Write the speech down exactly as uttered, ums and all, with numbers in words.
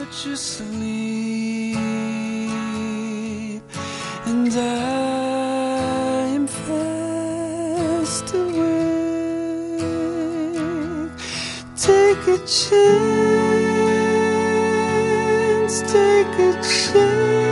put you sleep, and I'm fast awake. Take a chance, take a chance.